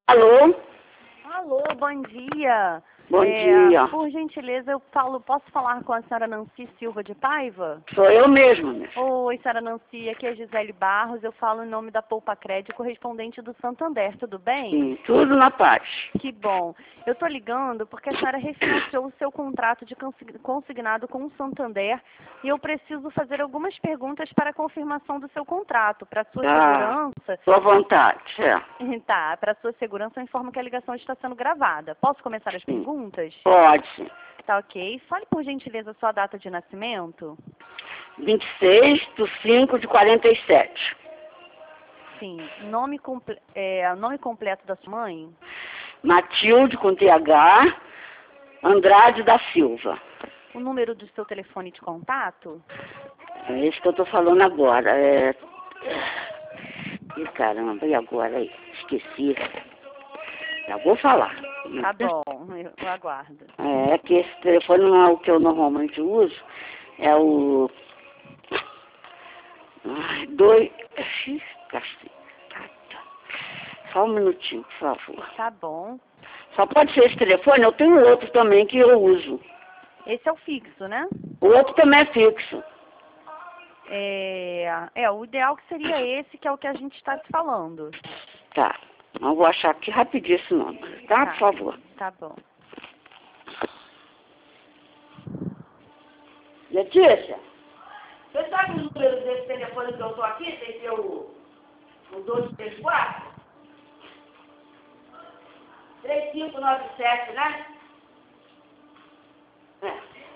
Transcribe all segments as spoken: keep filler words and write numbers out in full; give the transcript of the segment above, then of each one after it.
Alô? Alô, bom dia. Bom É, dia. Por gentileza, eu falo, posso falar com a senhora Nancy Silva de Paiva? Sou eu mesmo, né? Oi, senhora Nancy, aqui é Gisele Barros, eu falo em nome da Poupa Crédito, correspondente do Santander, tudo bem? Sim, tudo na paz. Que bom. Eu estou ligando porque a senhora refinanciou o seu contrato de consi- consignado com o Santander e eu preciso fazer algumas perguntas para a confirmação do seu contrato. Para sua Tá. segurança, Tô à vontade, é. tá, para sua segurança eu informo que a ligação está sendo gravada. Posso começar as Sim. perguntas? Pode, sim. Tá ok. Fale por gentileza a sua data de nascimento. vinte e seis de cinco de quarenta e sete. Sim. Nome, comple é, nome completo da sua mãe? Matilde com T H, Andrade da Silva. O número do seu telefone de contato? É isso que eu tô falando agora. É... Ih, caramba, e agora aí? Esqueci. Já vou falar. Tá bom, eu eu aguardo. É que esse telefone não é o que eu normalmente uso. É o... Ai, dois... Ih, cacete. Só um minutinho, por favor. Tá bom. Só pode ser esse telefone, eu tenho outro também que eu uso. Esse é o fixo, né? O outro também é fixo. É, é, o ideal que seria esse, que é o que a gente está se falando. Tá. Eu vou achar aqui rapidinho esse número, tá? Tá. Por favor. Tá bom. Letícia, você sabe o número desse telefone que eu tô aqui? Tem que ser o, o dois três quatro? três cinco nove sete, né? É.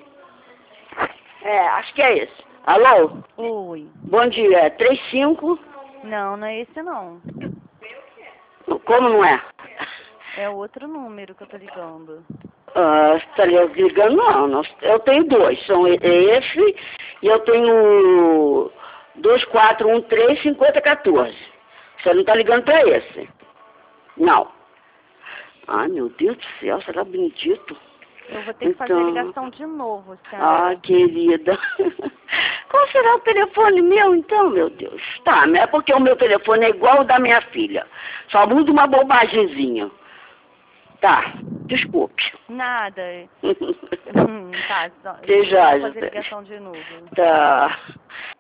É, acho que é esse. Alô? Oi. Bom dia, é trinta e cinco. Não, não é esse não. Como não é? É outro número que eu tô ligando. Ah, tá ligando? Não, não, eu tenho dois, são e- esse e eu tenho dois quatro um três cinco zero um quatro. Você não tá ligando pra esse? Não. Ai, meu Deus do céu, será bendito? Eu vou ter que fazer a ligação de novo, senhora. Ah, querida. Qual será o telefone meu, então, meu Deus? Tá, mas é porque o meu telefone é igual o da minha filha. Só muda uma bobagemzinha. Tá, desculpe. Nada. Hum, tá, só- Que eu já, vou fazer a Gisele. ligação de novo. Tá.